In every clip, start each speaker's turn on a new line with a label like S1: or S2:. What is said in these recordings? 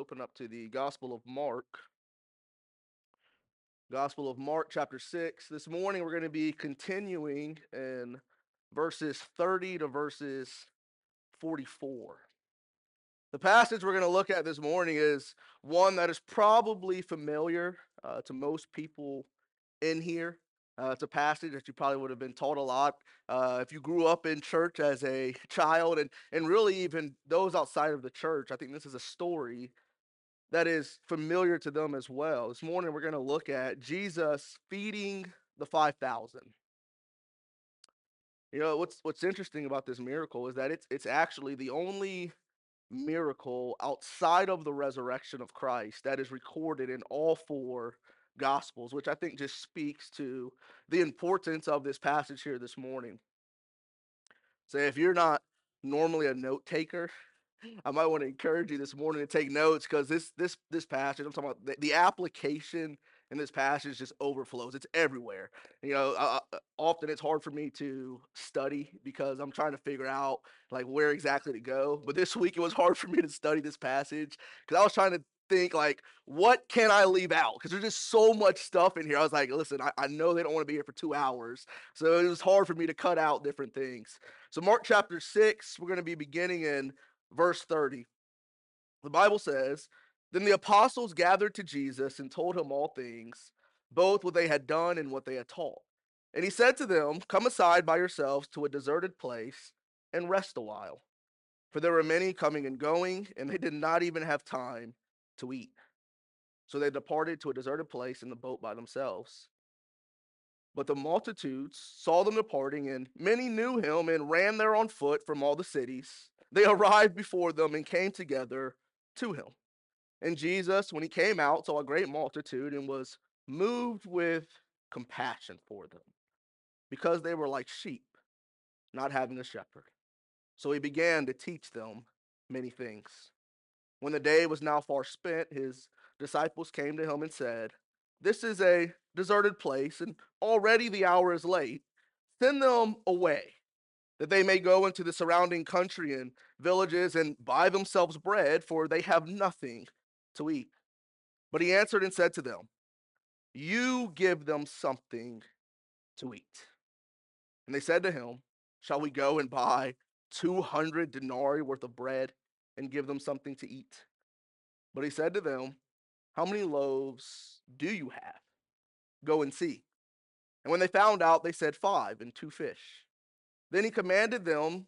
S1: open up to the Gospel of Mark. Gospel of Mark, chapter 6. This morning we're going to be continuing in verses 30 to verses 44. The passage we're going to look at this morning is one that is probably familiar to most people in here. It's a passage that you probably would have been taught a lot if you grew up in church as a child, and really even those outside of the church. I think this is a story that is familiar to them as well. This morning we're going to look at Jesus feeding the 5,000. What's interesting about this miracle is that it's actually the only miracle outside of the resurrection of Christ that is recorded in all four gospels, which I think just speaks to the importance of this passage here this morning. So if you're not normally a note taker, I might want to encourage you this morning to take notes, because this passage, I'm talking about the application in this passage, just overflows. It's everywhere. Often it's hard for me to study because I'm trying to figure out like where exactly to go. But this week it was hard for me to study this passage because I was trying to think like, what can I leave out? Because there's just so much stuff in here. I was like, listen, I know they don't want to be here for 2 hours, so it was hard for me to cut out different things. So Mark chapter 6, we're going to be beginning in verse 30. The Bible says, "Then the apostles gathered to Jesus and told him all things, both what they had done and what they had taught. And he said to them, 'Come aside by yourselves to a deserted place and rest a while.' For there were many coming and going, and they did not even have time to eat. So they departed to a deserted place in the boat by themselves. But the multitudes saw them departing, and many knew him and ran there on foot from all the cities. They arrived before them and came together to him. And Jesus, when he came out, saw a great multitude and was moved with compassion for them, because they were like sheep, not having a shepherd. So he began to teach them many things. When the day was now far spent, his disciples came to him and said, 'This is a deserted place, and already the hour is late. Send them away, that they may go into the surrounding country and villages and buy themselves bread, for they have nothing to eat.' But he answered and said to them, 'You give them something to eat.' And they said to him, 'Shall we go and buy 200 denarii worth of bread and give them something to eat?' But he said to them, 'How many loaves do you have? Go and see.' And when they found out, they said, 5 and 2 fish. Then he commanded them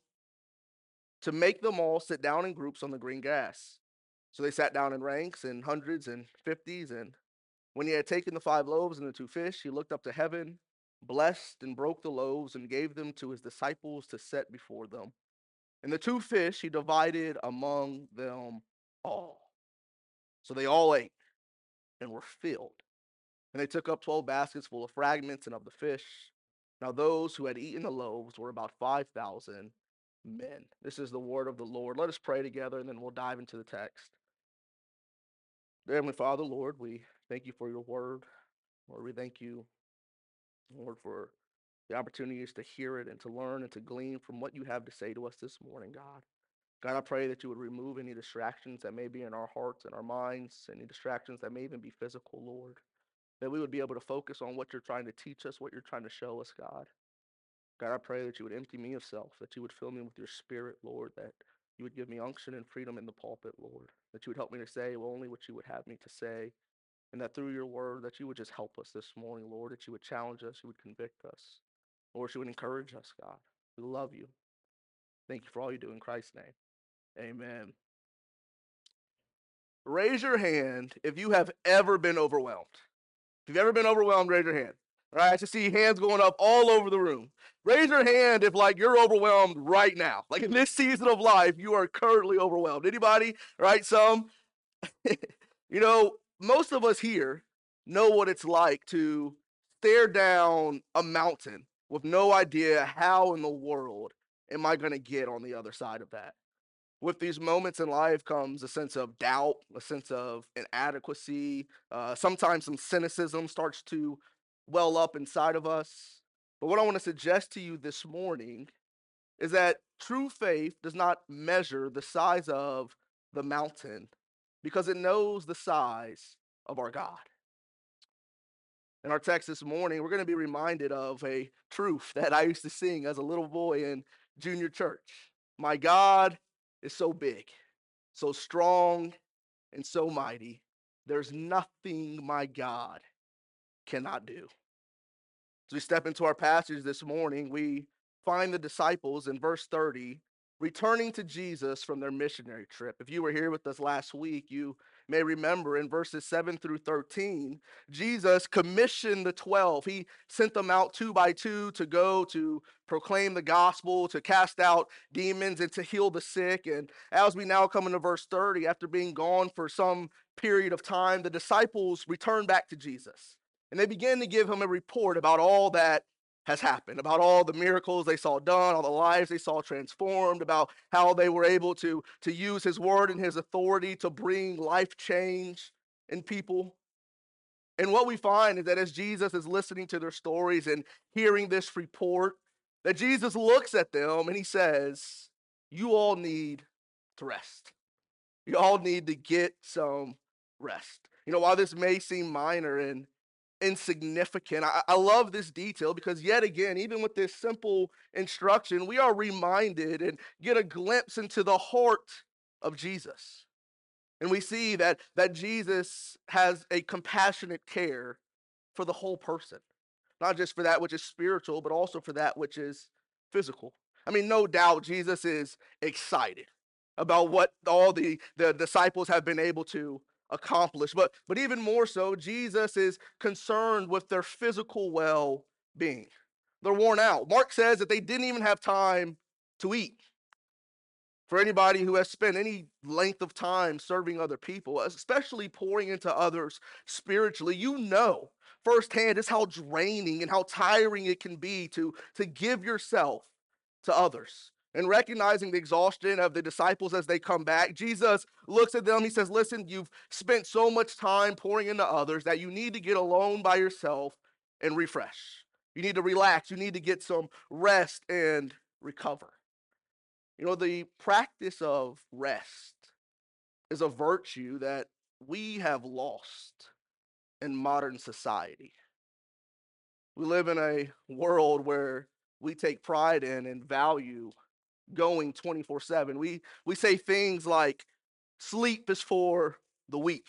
S1: to make them all sit down in groups on the green grass. So they sat down in ranks, in hundreds and fifties. And when he had taken the 5 loaves and the 2 fish, he looked up to heaven, blessed and broke the loaves, and gave them to his disciples to set before them. And the 2 fish he divided among them all. So they all ate and were filled. And they took up 12 baskets full of fragments and of the fish. Now those who had eaten the loaves were about 5,000 men. This is the word of the Lord. Let us pray together, and then we'll dive into the text. Dear Heavenly Father, Lord, we thank you for your word. Lord, we thank you, Lord, for the opportunities to hear it and to learn and to glean from what you have to say to us this morning, God. God, I pray that you would remove any distractions that may be in our hearts and our minds, any distractions that may even be physical, Lord. That we would be able to focus on what you're trying to teach us, what you're trying to show us, God. God, I pray that you would empty me of self, that you would fill me with your spirit, Lord, that you would give me unction and freedom in the pulpit, Lord, that you would help me to say only what you would have me to say, and that through your word, that you would just help us this morning, Lord, that you would challenge us, you would convict us, Lord, you would encourage us, God. We love you. Thank you for all you do in Christ's name. Amen. Raise your hand if you have ever been overwhelmed. If you've ever been overwhelmed, raise your hand. All right, I should see hands going up all over the room. Raise your hand if like you're overwhelmed right now. Like in this season of life, you are currently overwhelmed. Anybody? Right? Some. Most of us here know what it's like to stare down a mountain with no idea how in the world am I going to get on the other side of that. With these moments in life comes a sense of doubt, a sense of inadequacy. Sometimes some cynicism starts to well up inside of us. But what I want to suggest to you this morning is that true faith does not measure the size of the mountain, because it knows the size of our God. In our text this morning, we're going to be reminded of a truth that I used to sing as a little boy in junior church. My God is so big, so strong, and so mighty. There's nothing my God cannot do. As we step into our passage this morning, we find the disciples in verse 30 returning to Jesus from their missionary trip. If you were here with us last week, you may remember in verses 7 through 13, Jesus commissioned the 12. He sent them out two by two to go to proclaim the gospel, to cast out demons, and to heal the sick. And as we now come into verse 30, after being gone for some period of time, the disciples return back to Jesus. And they begin to give him a report about all that has happened, about all the miracles they saw done, all the lives they saw transformed, about how they were able to use his word and his authority to bring life change in people. And what we find is that as Jesus is listening to their stories and hearing this report, that Jesus looks at them and he says, you all need to rest. You all need to get some rest. While this may seem minor and insignificant, I love this detail because yet again, even with this simple instruction, we are reminded and get a glimpse into the heart of Jesus. And we see that Jesus has a compassionate care for the whole person, not just for that which is spiritual, but also for that which is physical. I mean, no doubt Jesus is excited about what all the disciples have been able to accomplish. But even more so, Jesus is concerned with their physical well-being. They're worn out. Mark says that they didn't even have time to eat. For anybody who has spent any length of time serving other people, especially pouring into others spiritually, you know firsthand just how draining and how tiring it can be to give yourself to others. And recognizing the exhaustion of the disciples as they come back, Jesus looks at them. He says, listen, you've spent so much time pouring into others that you need to get alone by yourself and refresh. You need to relax. You need to get some rest and recover. The practice of rest is a virtue that we have lost in modern society. We live in a world where we take pride in and value going 24/7. We say things like sleep is for the weak,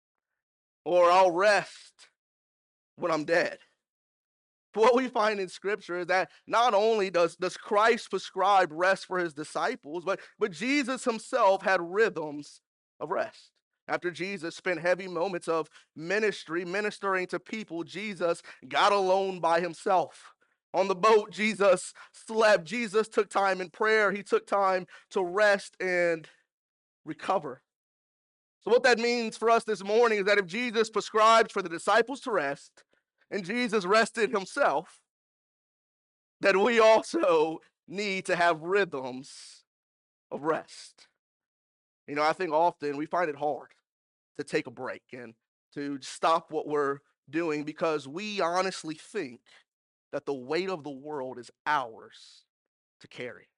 S1: or I'll rest when I'm dead. But what we find in scripture is that not only does Christ prescribe rest for his disciples, but Jesus himself had rhythms of rest. After Jesus spent heavy moments of ministry, ministering to people, Jesus got alone by himself. On the boat, Jesus slept. Jesus took time in prayer. He took time to rest and recover. So what that means for us this morning is that if Jesus prescribed for the disciples to rest, and Jesus rested himself, that we also need to have rhythms of rest. I think often we find it hard to take a break and to stop what we're doing because we honestly think that the weight of the world is ours to carry.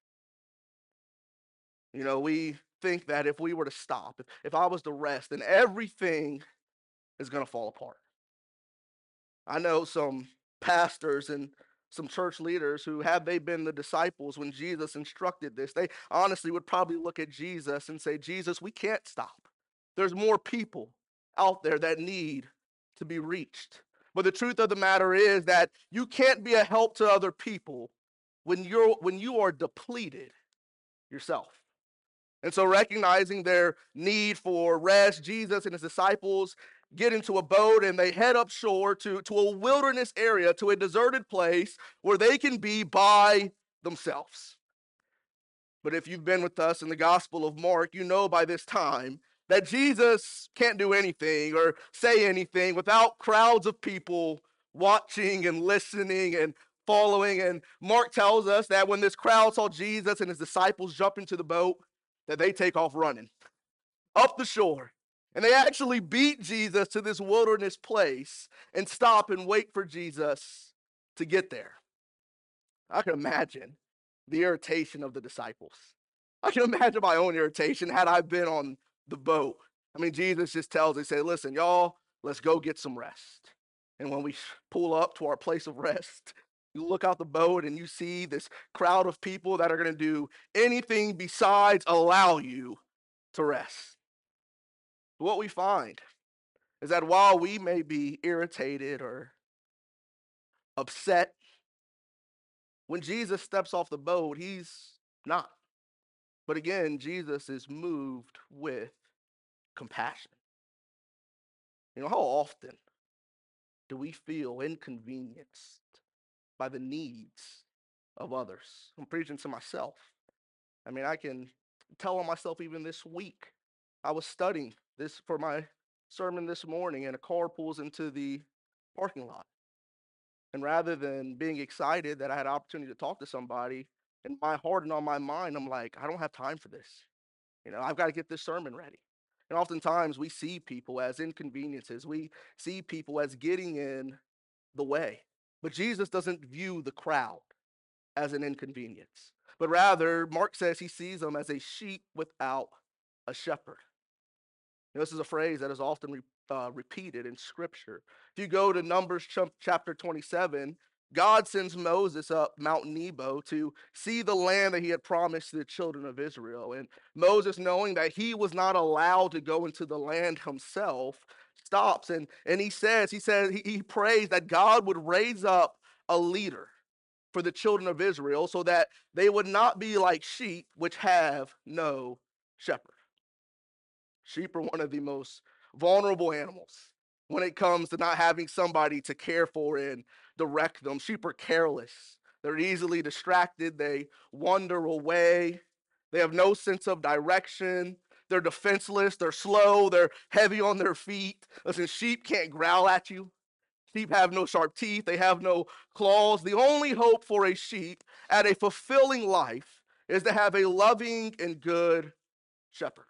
S1: We think that if we were to stop, if I was to rest, then everything is going to fall apart. I know some pastors and some church leaders who, had they been the disciples when Jesus instructed this, they honestly would probably look at Jesus and say, Jesus, we can't stop. There's more people out there that need to be reached. But the truth of the matter is that you can't be a help to other people when you are depleted yourself. And so recognizing their need for rest, Jesus and his disciples get into a boat and they head up shore to a wilderness area, to a deserted place where they can be by themselves. But if you've been with us in the Gospel of Mark, you know by this time that Jesus can't do anything or say anything without crowds of people watching and listening and following. And Mark tells us that when this crowd saw Jesus and his disciples jump into the boat, that they take off running up the shore. And they actually beat Jesus to this wilderness place and stop and wait for Jesus to get there. I can imagine the irritation of the disciples. I can imagine my own irritation had I been on the boat. I mean, Jesus just tells, he said, listen, y'all, let's go get some rest. And when we pull up to our place of rest, you look out the boat and you see this crowd of people that are going to do anything besides allow you to rest. What we find is that while we may be irritated or upset, when Jesus steps off the boat, he's not. But again, Jesus is moved with compassion. You know, how often do we feel inconvenienced by the needs of others? I'm preaching to myself. I mean, I can tell on myself even this week. I was studying this for my sermon this morning, and a car pulls into the parking lot. And rather than being excited that I had an opportunity to talk to somebody, in my heart and on my mind, I'm like, I don't have time for this. You know, I've got to get this sermon ready. And oftentimes we see people as inconveniences. We see people as getting in the way. But Jesus doesn't view the crowd as an inconvenience, but rather, Mark says he sees them as a sheep without a shepherd. You know, this is a phrase that is often repeated in Scripture. If you go to Numbers chapter 27, God sends Moses up Mount Nebo to see the land that he had promised to the children of Israel. And Moses, knowing that he was not allowed to go into the land himself, stops and he prays that God would raise up a leader for the children of Israel so that they would not be like sheep which have no shepherd. Sheep are one of the most vulnerable animals when it comes to not having somebody to care for and direct them. Sheep are careless. They're easily distracted. They wander away. They have no sense of direction. They're defenseless. They're slow. They're heavy on their feet. Listen, sheep can't growl at you. Sheep have no sharp teeth. They have no claws. The only hope for a sheep at a fulfilling life is to have a loving and good shepherd.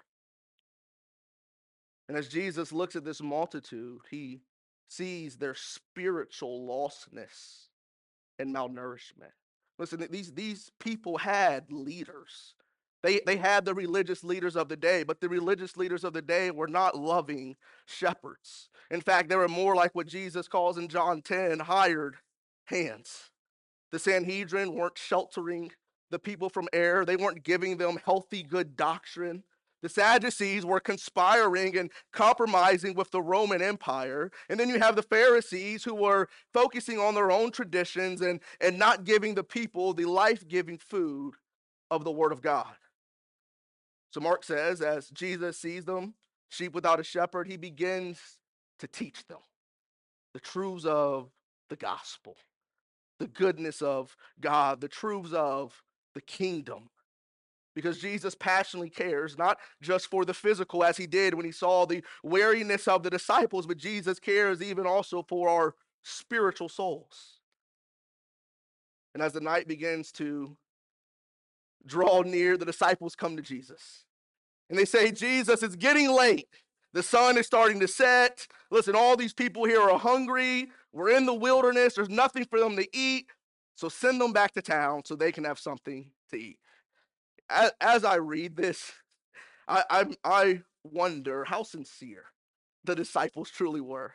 S1: And as Jesus looks at this multitude, he sees their spiritual lostness and malnourishment. Listen, these people had leaders. They had the religious leaders of the day, but the religious leaders of the day were not loving shepherds. In fact, they were more like what Jesus calls in John 10, hired hands. The Sanhedrin weren't sheltering the people from error. They weren't giving them healthy, good doctrine. The Sadducees were conspiring and compromising with the Roman Empire. And then you have the Pharisees who were focusing on their own traditions and not giving the people the life-giving food of the Word of God. So Mark says, as Jesus sees them, sheep without a shepherd, he begins to teach them the truths of the gospel, the goodness of God, the truths of the kingdom. Because Jesus passionately cares, not just for the physical as he did when he saw the weariness of the disciples, but Jesus cares even also for our spiritual souls. And as the night begins to draw near, the disciples come to Jesus. And they say, Jesus, it's getting late. The sun is starting to set. Listen, all these people here are hungry. We're in the wilderness. There's nothing for them to eat. So send them back to town so they can have something to eat. As I read this, I wonder how sincere the disciples truly were.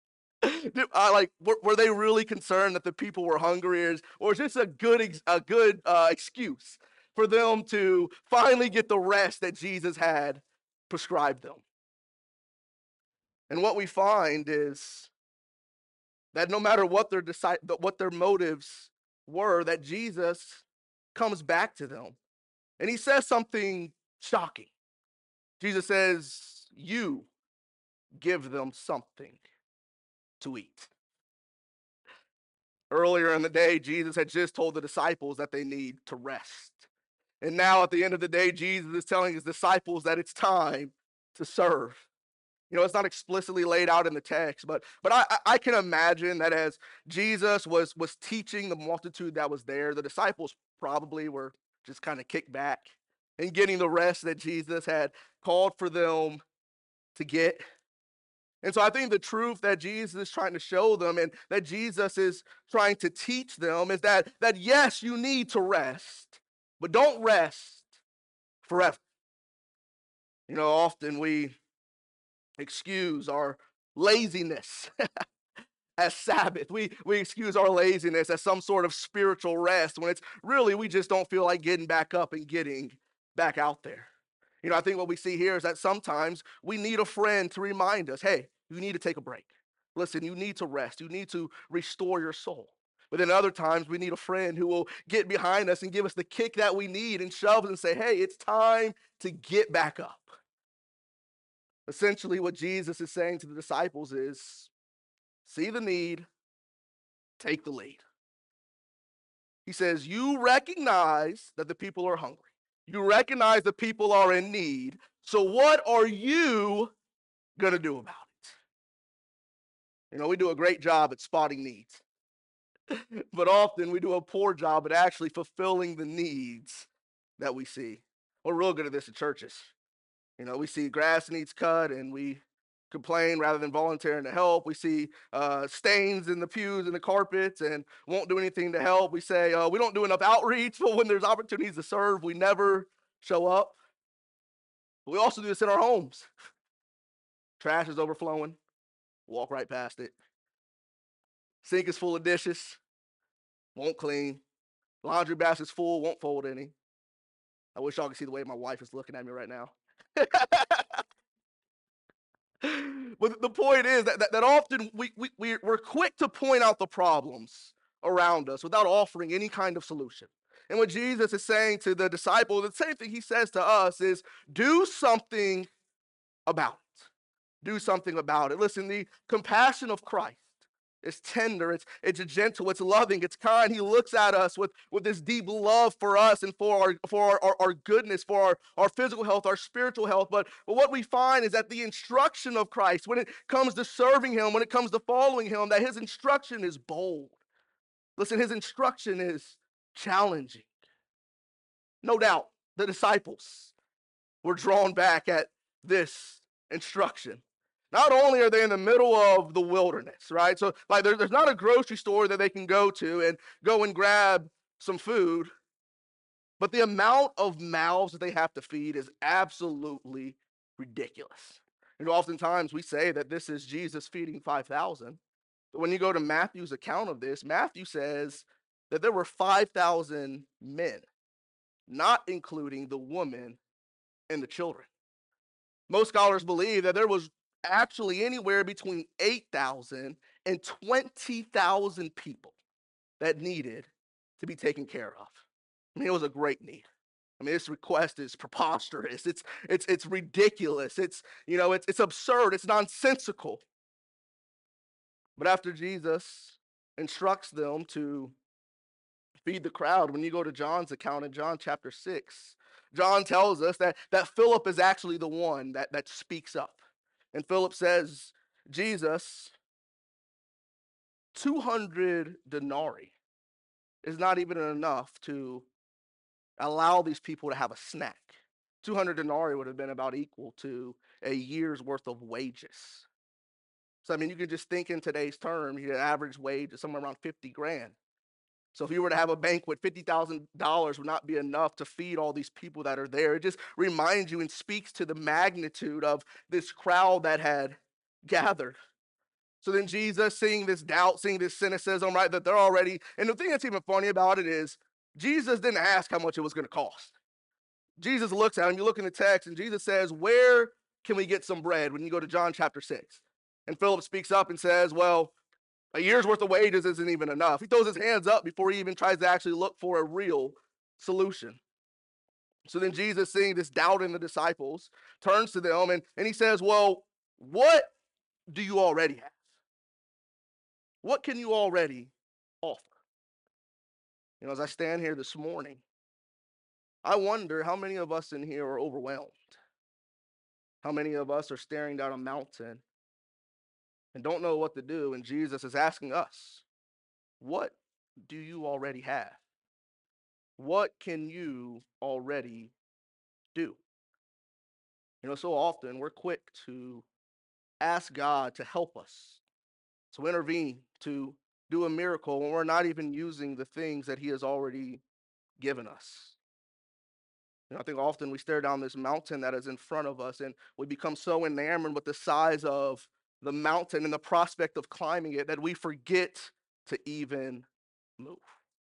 S1: Were they really concerned that the people were hungry, or is this a good excuse for them to finally get the rest that Jesus had prescribed them? And what we find is that no matter what their motives were, that Jesus comes back to them. And he says something shocking. Jesus says, you give them something to eat. Earlier in the day, Jesus had just told the disciples that they need to rest. And now at the end of the day, Jesus is telling his disciples that it's time to serve. You know, it's not explicitly laid out in the text, but I can imagine that as Jesus was teaching the multitude that was there, the disciples probably were just kind of kicked back and getting the rest that Jesus had called for them to get. And so I think the truth that Jesus is trying to show them and that Jesus is trying to teach them is that yes, you need to rest, but don't rest forever. You know, often we excuse our laziness as Sabbath. We excuse our laziness as some sort of spiritual rest when it's really we just don't feel like getting back up and getting back out there. I think what we see here is that sometimes we need a friend to remind us, hey, you need to take a break. Listen, you need to rest. You need to restore your soul. But then other times we need a friend who will get behind us and give us the kick that we need and shove us and say, hey, it's time to get back up. Essentially, what Jesus is saying to the disciples is see the need, take the lead. He says, you recognize that the people are hungry. You recognize the people are in need. So what are you going to do about it? We do a great job at spotting needs, but often we do a poor job at actually fulfilling the needs that we see. We're real good at this in churches. We see grass needs cut and we complain rather than volunteering to help. We see stains in the pews and the carpets and won't do anything to help. We say we don't do enough outreach, but when there's opportunities to serve, we never show up. But we also do this in our homes. Trash is overflowing, walk right past it. Sink is full of dishes, won't clean. Laundry basket's full, won't fold any. I wish y'all could see the way my wife is looking at me right now. But the point is that often we're quick to point out the problems around us without offering any kind of solution. And what Jesus is saying to the disciples, the same thing he says to us is do something about it. Do something about it. Listen, the compassion of Christ is tender, it's gentle, it's loving, it's kind. He looks at us with this deep love for us and for our goodness, for our physical health, our spiritual health. But what we find is that the instruction of Christ, when it comes to serving him, when it comes to following him, that his instruction is bold. Listen, his instruction is challenging. No doubt, the disciples were drawn back at this instruction. Not only are they in the middle of the wilderness, right? So, like, there's not a grocery store that they can go to and go and grab some food, but the amount of mouths that they have to feed is absolutely ridiculous. Oftentimes we say that this is Jesus feeding 5,000, but when you go to Matthew's account of this, Matthew says that there were 5,000 men, not including the women and the children. Most scholars believe that there was actually anywhere between 8,000 and 20,000 people that needed to be taken care of. It was a great need. This request is preposterous. It's ridiculous. It's absurd. It's nonsensical. But after Jesus instructs them to feed the crowd, when you go to John's account in John chapter 6, John tells us that Philip is actually the one that speaks up. And Philip says, Jesus, 200 denarii is not even enough to allow these people to have a snack. 200 denarii would have been about equal to a year's worth of wages. So, you can just think in today's terms, your average wage is somewhere around 50 grand. So if you were to have a banquet, $50,000 would not be enough to feed all these people that are there. It just reminds you and speaks to the magnitude of this crowd that had gathered. So then Jesus, seeing this doubt, seeing this cynicism, right, that they're already, and the thing that's even funny about it is Jesus didn't ask how much it was going to cost. Jesus looks at him, you look in the text, and Jesus says, where can we get some bread when you go to John chapter 6? And Philip speaks up and says, well, a year's worth of wages isn't even enough. He throws his hands up before he even tries to actually look for a real solution. So then Jesus, seeing this doubt in the disciples, turns to them and he says, well, what do you already have? What can you already offer? As I stand here this morning, I wonder how many of us in here are overwhelmed. How many of us are staring down a mountain and don't know what to do, and Jesus is asking us, what do you already have? What can you already do? So often we're quick to ask God to help us, to intervene, to do a miracle when we're not even using the things that he has already given us. I think often we stare down this mountain that is in front of us, and we become so enamored with the size of the mountain and the prospect of climbing it that we forget to even move.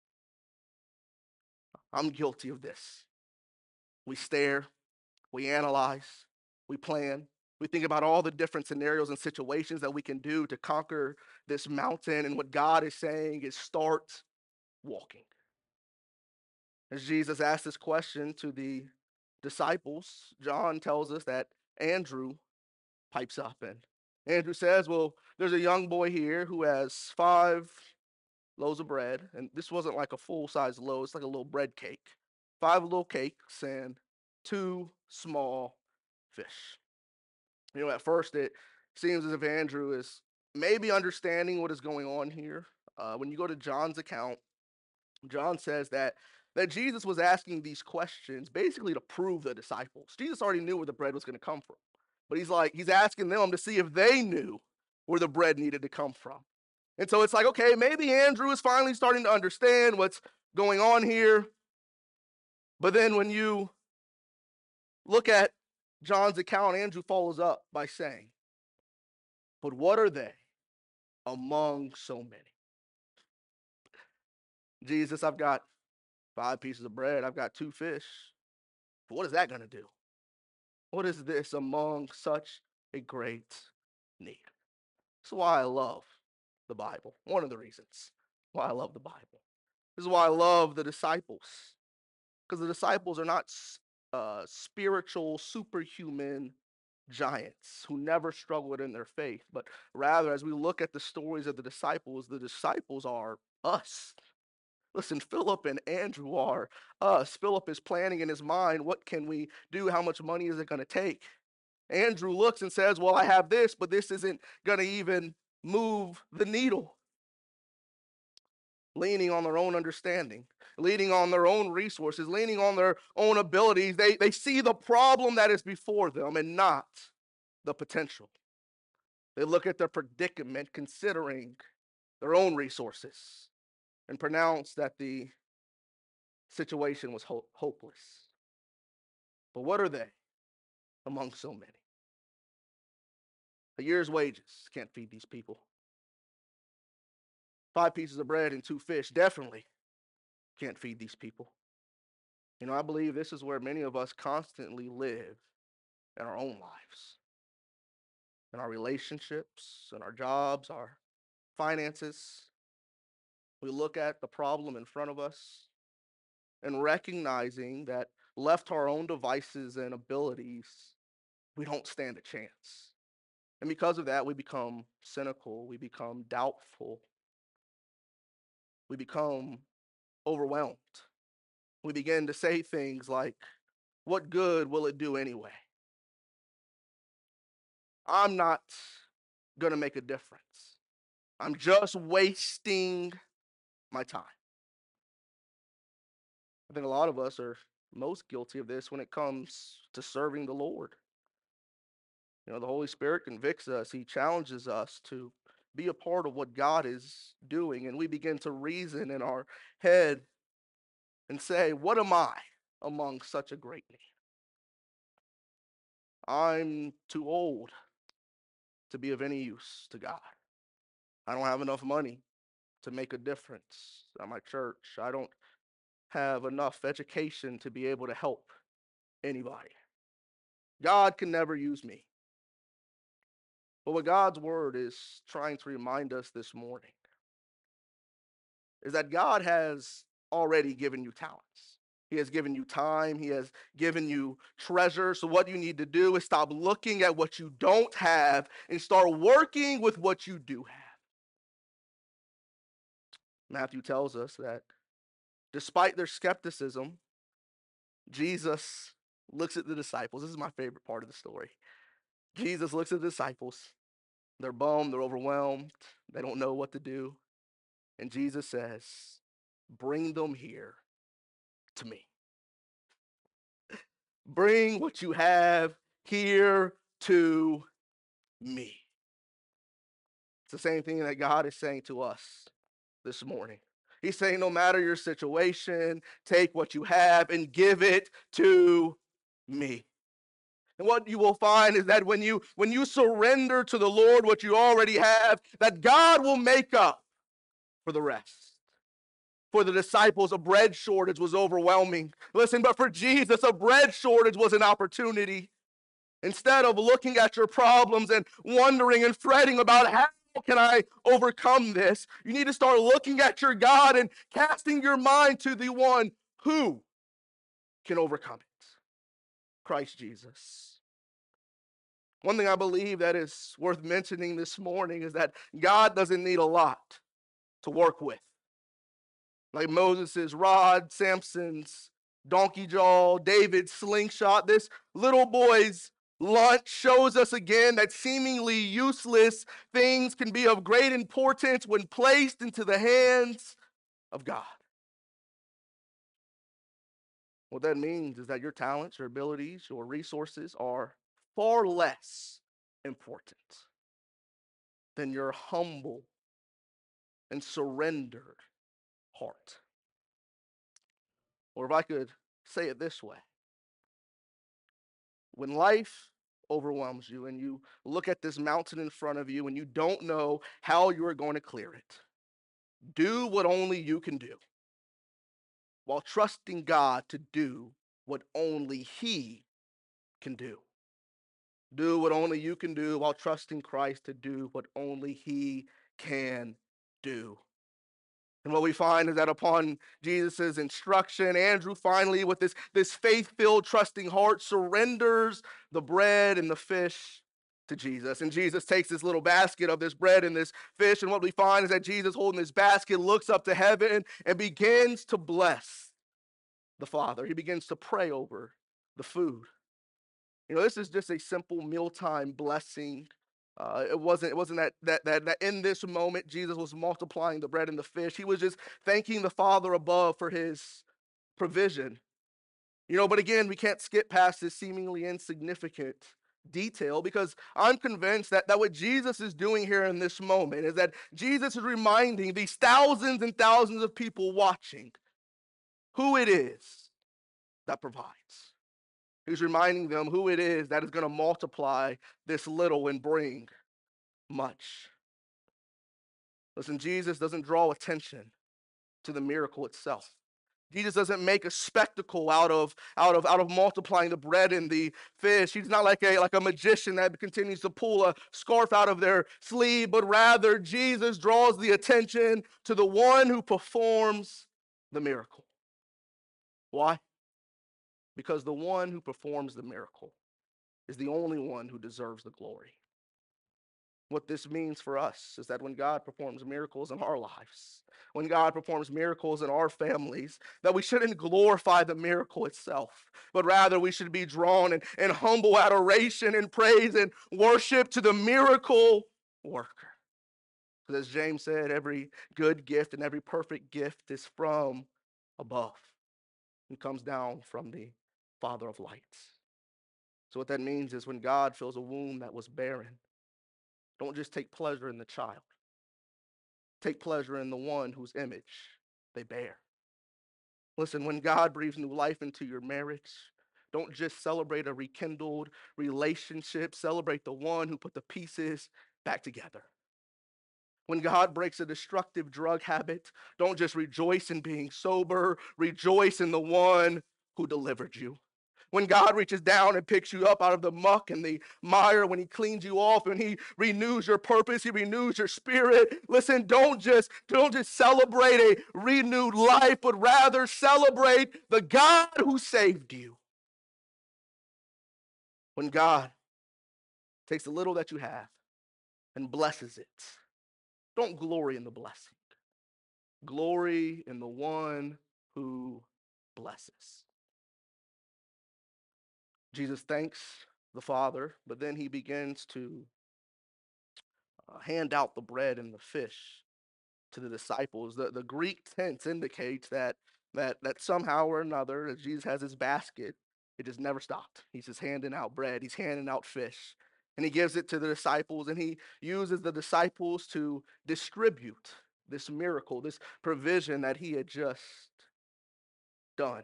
S1: I'm guilty of this. We stare, we analyze, we plan, we think about all the different scenarios and situations that we can do to conquer this mountain. And what God is saying is start walking. As Jesus asked this question to the disciples, John tells us that Andrew pipes up, and Andrew says, well, there's a young boy here who has 5 loaves of bread, and this wasn't like a full-size loaf, it's like a little bread cake. 5 little cakes and 2 small fish. At first it seems as if Andrew is maybe understanding what is going on here. When you go to John's account, John says that Jesus was asking these questions basically to prove the disciples. Jesus already knew where the bread was going to come from, but he's asking them to see if they knew where the bread needed to come from. And so it's like, okay, maybe Andrew is finally starting to understand what's going on here. But then when you look at John's account, Andrew follows up by saying, but what are they among so many? Jesus, I've got 5 pieces of bread, I've got 2 fish. But what is that going to do? What is this among such a great need? This is why I love the Bible. One of the reasons why I love the Bible. This is why I love the disciples. Because the disciples are not spiritual, superhuman giants who never struggled in their faith, but rather, as we look at the stories of the disciples are us. Listen, Philip and Andrew are us. Philip is planning in his mind, what can we do? How much money is it going to take? Andrew looks and says, well, I have this, but this isn't going to even move the needle. Leaning on their own understanding, leaning on their own resources, leaning on their own abilities. They see the problem that is before them and not the potential. They look at their predicament considering their own resources and pronounce that the situation was hopeless. But what are they among so many? A year's wages can't feed these people. 5 pieces of bread and 2 fish definitely can't feed these people. I believe this is where many of us constantly live in our own lives, in our relationships, in our jobs, our finances. We look at the problem in front of us and recognizing that left to our own devices and abilities, we don't stand a chance. And because of that, we become cynical, we become doubtful, we become overwhelmed. We begin to say things like, what good will it do anyway? I'm not going to make a difference. I'm just wasting my time. I think a lot of us are most guilty of this when it comes to serving the Lord. The Holy Spirit convicts us. He challenges us to be a part of what God is doing. And we begin to reason in our head and say, what am I among such a great need? I'm too old to be of any use to God. I don't have enough money to make a difference at my church. I don't have enough education to be able to help anybody. God can never use me. But what God's word is trying to remind us this morning is that God has already given you talents. He has given you time. He has given you treasure. So what you need to do is stop looking at what you don't have and start working with what you do have. Matthew tells us that despite their skepticism, Jesus looks at the disciples. This is my favorite part of the story. Jesus looks at the disciples. They're bummed. They're overwhelmed. They don't know what to do. And Jesus says, bring them here to me. Bring what you have here to me. It's the same thing that God is saying to us this morning. He's saying, no matter your situation, take what you have and give it to me. And what you will find is that when you surrender to the Lord what you already have, that God will make up for the rest. For the disciples, a bread shortage was overwhelming. Listen, but for Jesus, a bread shortage was an opportunity. Instead of looking at your problems and wondering and fretting about how can I overcome this, you need to start looking at your God and casting your mind to the one who can overcome it, Christ Jesus. One thing I believe that is worth mentioning this morning is that God doesn't need a lot to work with. Like Moses' rod, Samson's donkey jaw, David's slingshot, this little boy's lunch shows us again that seemingly useless things can be of great importance when placed into the hands of God. What that means is that your talents, your abilities, your resources are far less important than your humble and surrendered heart. Or if I could say it this way, when life overwhelms you and you look at this mountain in front of you and you don't know how you are going to clear it, do what only you can do while trusting God to do what only He can do. Do what only you can do while trusting Christ to do what only He can do. And what we find is that upon Jesus' instruction, Andrew finally, with this faith-filled, trusting heart, surrenders the bread and the fish to Jesus. And Jesus takes this little basket of this bread and this fish, and what we find is that Jesus, holding this basket, looks up to heaven and begins to bless the Father. He begins to pray over the food. You know, this is just a simple mealtime blessing. It wasn't that in this moment Jesus was multiplying the bread and the fish. He was just thanking the Father above for his provision. You know, but again, we can't skip past this seemingly insignificant detail, because I'm convinced that what Jesus is doing here in this moment is that Jesus is reminding these thousands and thousands of people watching who it is that provides. He's reminding them who it is that is going to multiply this little and bring much. Listen, Jesus doesn't draw attention to the miracle itself. Jesus doesn't make a spectacle out of multiplying the bread and the fish. He's not like a magician that continues to pull a scarf out of their sleeve, but rather Jesus draws the attention to the one who performs the miracle. Why? Because the one who performs the miracle is the only one who deserves the glory. What this means for us is that when God performs miracles in our lives, when God performs miracles in our families, that we shouldn't glorify the miracle itself, but rather we should be drawn in humble adoration and praise and worship to the miracle worker. Because as James said, every good gift and every perfect gift is from above and comes down from the Father of lights. So what that means is when God fills a womb that was barren, don't just take pleasure in the child. Take pleasure in the one whose image they bear. Listen, when God breathes new life into your marriage, don't just celebrate a rekindled relationship, celebrate the one who put the pieces back together. When God breaks a destructive drug habit, don't just rejoice in being sober, rejoice in the one who delivered you. When God reaches down and picks you up out of the muck and the mire, when he cleans you off and he renews your purpose, he renews your spirit. Listen, don't just celebrate a renewed life, but rather celebrate the God who saved you. When God takes the little that you have and blesses it, don't glory in the blessing. Glory in the one who blesses. Jesus thanks the Father, but then he begins to hand out the bread and the fish to the disciples. The Greek tense indicates that somehow or another, as Jesus has his basket, it just never stopped. He's just handing out bread, he's handing out fish, and he gives it to the disciples, and he uses the disciples to distribute this miracle, this provision that he had just done.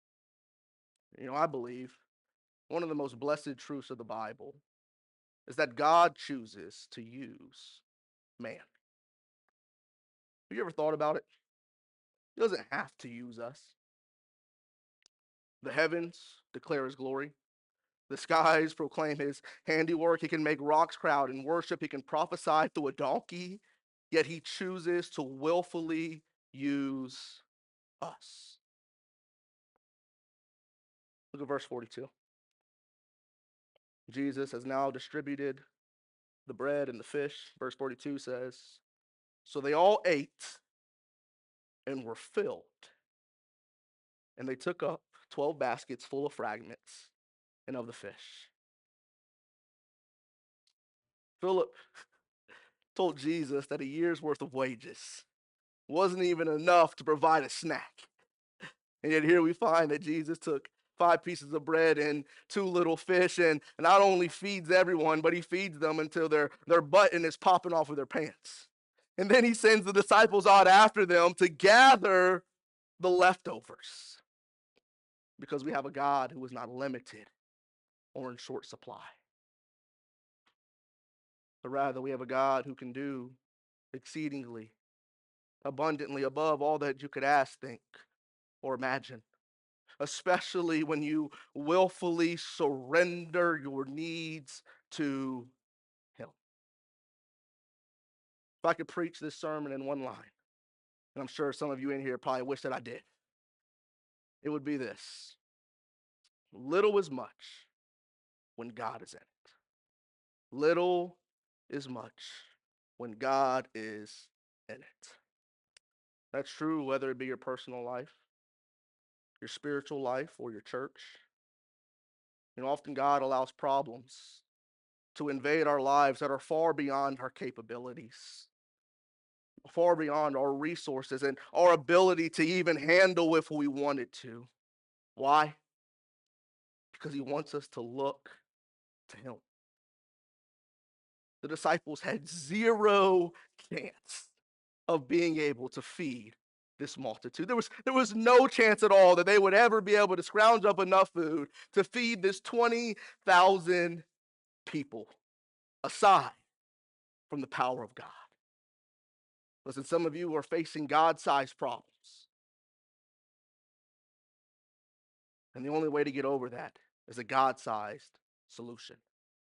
S1: I believe one of the most blessed truths of the Bible is that God chooses to use man. Have you ever thought about it? He doesn't have to use us. The heavens declare his glory. The skies proclaim his handiwork. He can make rocks crowd in worship. He can prophesy through a donkey, yet he chooses to willfully use us. Look at verse 42. Jesus has now distributed the bread and the fish. Verse 42 says, so they all ate and were filled. And they took up 12 baskets full of fragments and of the fish. Philip told Jesus that a year's worth of wages wasn't even enough to provide a snack. And yet here we find that Jesus took 5 pieces of bread and 2 little fish and not only feeds everyone, but he feeds them until their button is popping off of their pants. And then he sends the disciples out after them to gather the leftovers. Because we have a God who is not limited or in short supply. But rather, we have a God who can do exceedingly, abundantly above all that you could ask, think, or imagine. Especially when you willfully surrender your needs to him. If I could preach this sermon in one line, and I'm sure some of you in here probably wish that I did, it would be this: little is much when God is in it. Little is much when God is in it. That's true whether it be your personal life, your spiritual life, or your church. Often God allows problems to invade our lives that are far beyond our capabilities, far beyond our resources and our ability to even handle if we wanted to. Why? Because he wants us to look to him. The disciples had zero chance of being able to feed this multitude. There was no chance at all that they would ever be able to scrounge up enough food to feed this 20,000 people, aside from the power of God. Listen, some of you are facing God-sized problems. And the only way to get over that is a God-sized solution.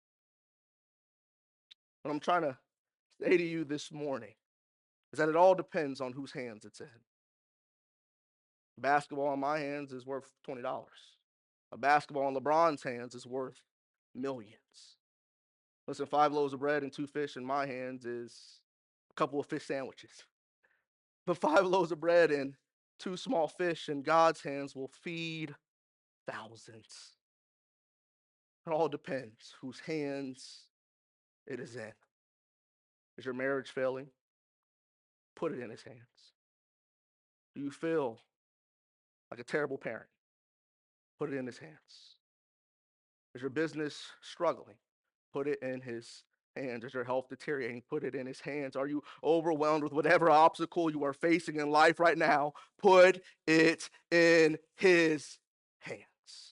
S1: What I'm trying to say to you this morning is that it all depends on whose hands it's in. Basketball in my hands is worth $20. A basketball in LeBron's hands is worth millions. Listen, 5 loaves of bread and 2 fish in my hands is a couple of fish sandwiches. But 5 loaves of bread and 2 small fish in God's hands will feed thousands. It all depends whose hands it is in. Is your marriage failing? Put it in his hands. Do you feel like a terrible parent? Put it in his hands. Is your business struggling? Put it in his hands. Is your health deteriorating? Put it in his hands. Are you overwhelmed with whatever obstacle you are facing in life right now? Put it in his hands.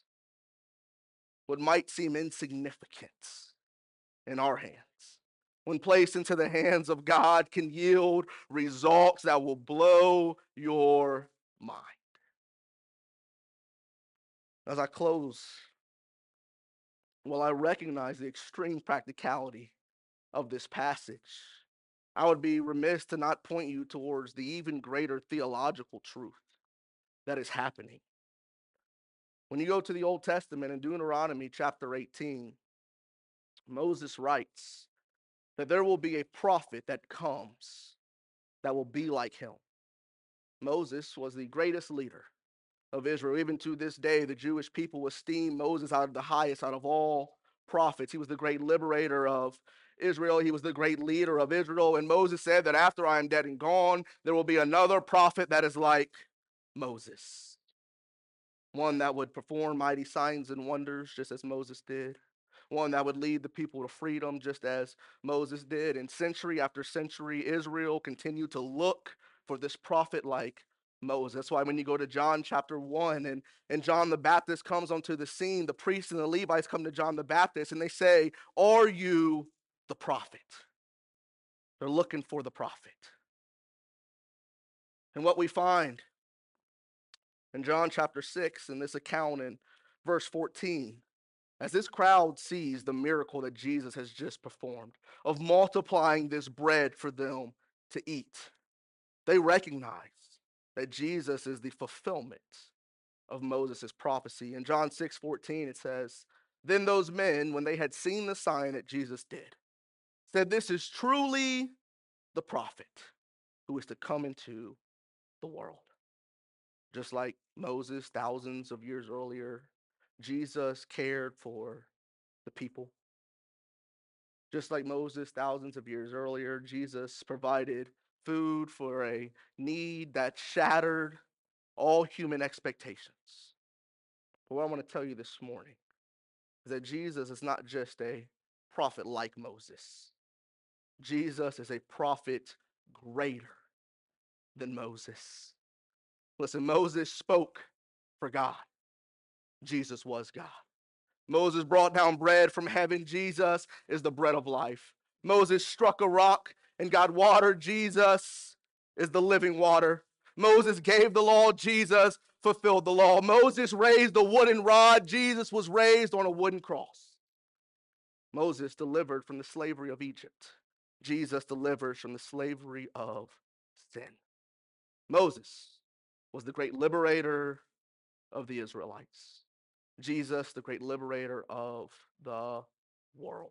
S1: What might seem insignificant in our hands, when placed into the hands of God, can yield results that will blow your mind. As I close, while I recognize the extreme practicality of this passage, I would be remiss to not point you towards the even greater theological truth that is happening. When you go to the Old Testament in Deuteronomy chapter 18, Moses writes that there will be a prophet that comes that will be like him. Moses was the greatest leader of Israel. Even to this day, the Jewish people esteem Moses out of the highest out of all prophets. He was the great liberator of Israel. He was the great leader of Israel. And Moses said that after I am dead and gone, there will be another prophet that is like Moses. One that would perform mighty signs and wonders just as Moses did. one that would lead the people to freedom, just as Moses did. And century after century, Israel continued to look for this prophet like Moses. That's why when you go to John chapter 1 and John the Baptist comes onto the scene, the priests and the Levites come to John the Baptist and they say, "Are you the prophet?" They're looking for the prophet. And what we find in John chapter 6 in this account in verse 14, as this crowd sees the miracle that Jesus has just performed of multiplying this bread for them to eat, they recognize that Jesus is the fulfillment of Moses' prophecy. In John 6:14, it says, "Then those men, when they had seen the sign that Jesus did, said, 'This is truly the prophet who is to come into the world.'" Just like Moses thousands of years earlier, Jesus cared for the people. Just like Moses thousands of years earlier, Jesus provided food for a need that shattered all human expectations. But what I want to tell you this morning is that Jesus is not just a prophet like Moses. Jesus is a prophet greater than Moses. Listen, Moses spoke for God. Jesus was God. Moses brought down bread from heaven. Jesus is the bread of life. Moses struck a rock and got water. Jesus is the living water. Moses gave the law. Jesus fulfilled the law. Moses raised a wooden rod. Jesus was raised on a wooden cross. Moses delivered from the slavery of Egypt. Jesus delivers from the slavery of sin. Moses was the great liberator of the Israelites. Jesus, the great liberator of the world.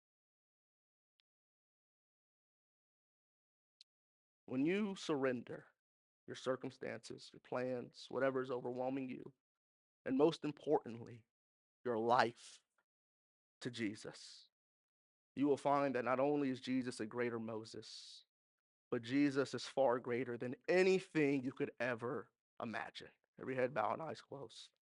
S1: When you surrender your circumstances, your plans, whatever is overwhelming you, and most importantly, your life to Jesus, you will find that not only is Jesus a greater Moses, but Jesus is far greater than anything you could ever imagine. Every head bowed and eyes closed.